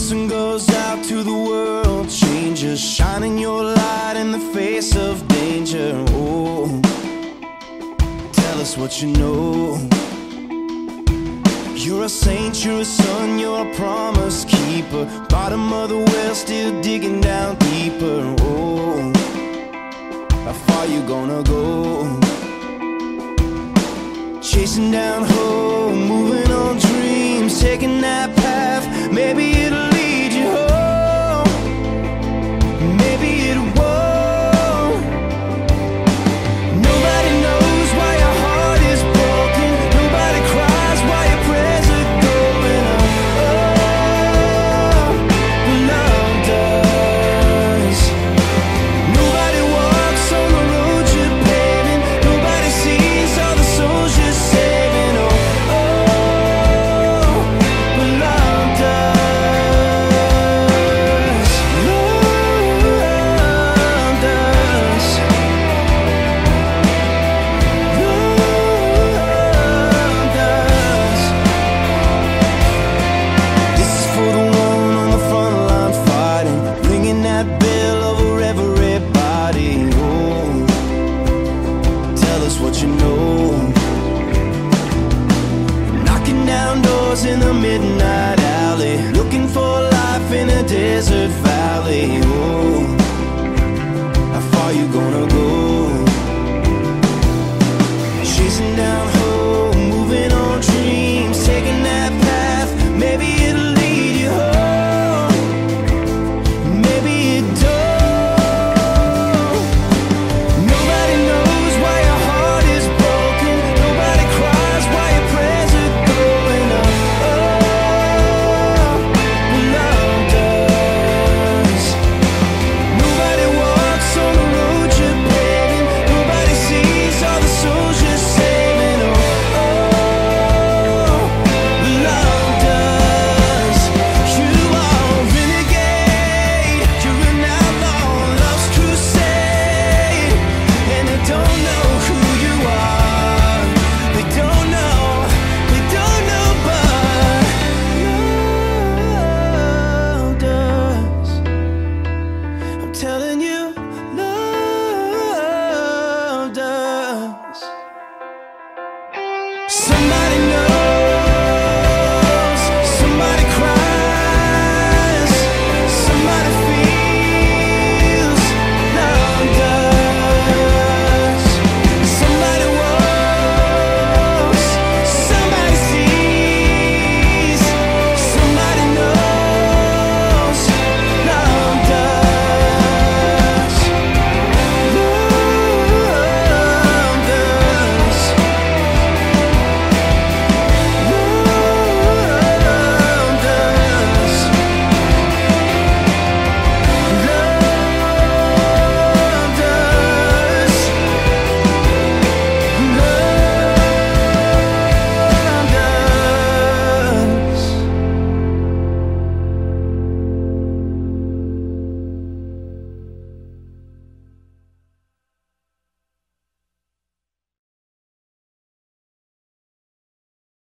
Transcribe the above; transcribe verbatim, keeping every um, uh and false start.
sun goes out to the world changers, shining your light in the face of danger. Oh, tell us what you know. You're a saint, you're a son, you're a promise keeper. Bottom of the well, still digging down deeper. Oh, how far you gonna go? Chasing down hope, moving on dreams, taking that path, maybe it'll lead you home, maybe it won't. Nobody knows why your heart is broken, nobody cries why your prayers are going on. Oh, but love does. Nobody walks on the road you're paving, nobody sees all the souls you're saving. Oh, oh, but love does. Love does. Love does. This is for the one on the front line fighting, ringing that bell over everybody. Oh, tell us what you know. Knocking down doors in the midnight alley, looking for life in a desert valley. Oh,